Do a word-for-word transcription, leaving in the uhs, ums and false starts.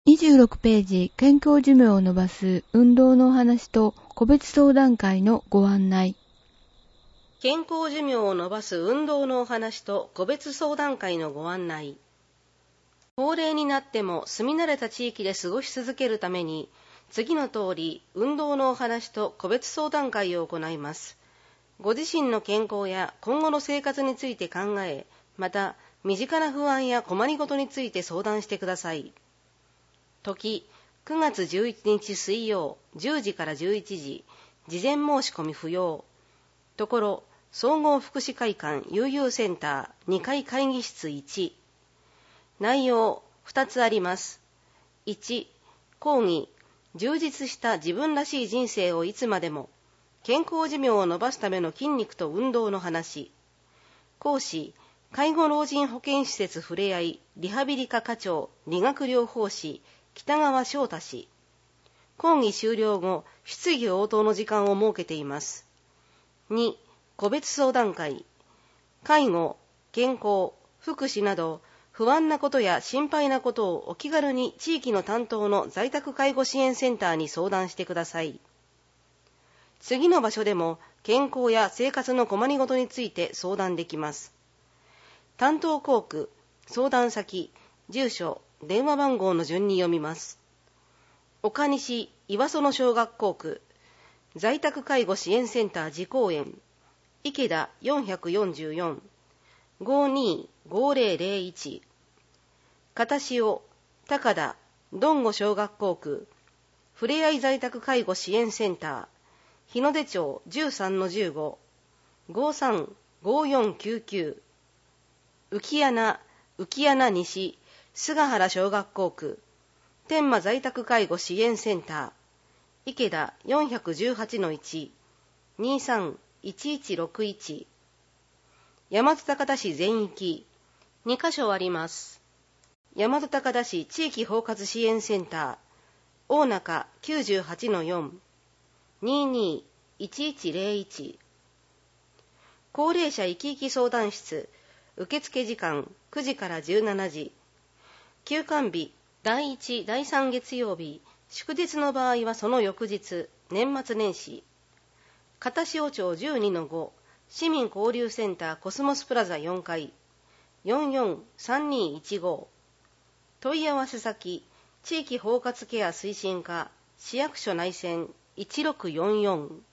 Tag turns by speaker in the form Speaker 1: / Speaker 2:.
Speaker 1: にじゅうろくページ、健康寿命を伸ばす運動のお話と個別相談会のご案内。
Speaker 2: 健康寿命を伸ばす運動のお話と個別相談会のご案内。高齢になっても住み慣れた地域で過ごし続けるために、次の通り運動のお話と個別相談会を行います。ご自身の健康や今後の生活について考え、また身近な不安や困りごとについて相談してください。時、くがつじゅういちにち水曜じゅうじからじゅういちじ、事前申し込み不要。ところ、総合福祉会館悠々センターにかい会議室いち。内容ふたつあります。いち、講義、充実した自分らしい人生をいつまでも、健康寿命を伸ばすための筋肉と運動の話。講師、介護老人保健施設ふれあいリハビリ科課長理学療法士北川翔太氏。講義終了後、質疑応答の時間を設けています。に、個別相談会。介護、健康、福祉など、不安なことや心配なことをお気軽に地域の担当の在宅介護支援センターに相談してください。次の場所でも健康や生活の困りごとについて相談できます。担当校区、相談先、住所、電話番号の順に読みます。岡西岩園小学校区、在宅介護支援センター自公園、池田よんよんよん、ごにーごぜろぜろいち、片潮、高田、どんご小学校区、ふれあい在宅介護支援センター、日の出町 じゅうさんのじゅうご、ごさんごよんきゅうきゅう、浮穴、浮穴西、菅原小学校区、天満在宅介護支援センター、池田よんいちはちのいち、にさんいちいちろくいち、大和高田市全域、にカ所あります。大和高田市地域包括支援センター、大中 きゅうじゅうはちのよん、ににいちいちぜろいち、高齢者生き生き相談室、受付時間くじからじゅうしちじ、休館日だいいち、だいさん月曜日、祝日の場合はその翌日、年末年始。片潮町 じゅうにのご、市民交流センターコスモスプラザよんかい、よんよんさんにいちご。問い合わせ先、地域包括ケア推進課、市役所内線いちろくよんよん。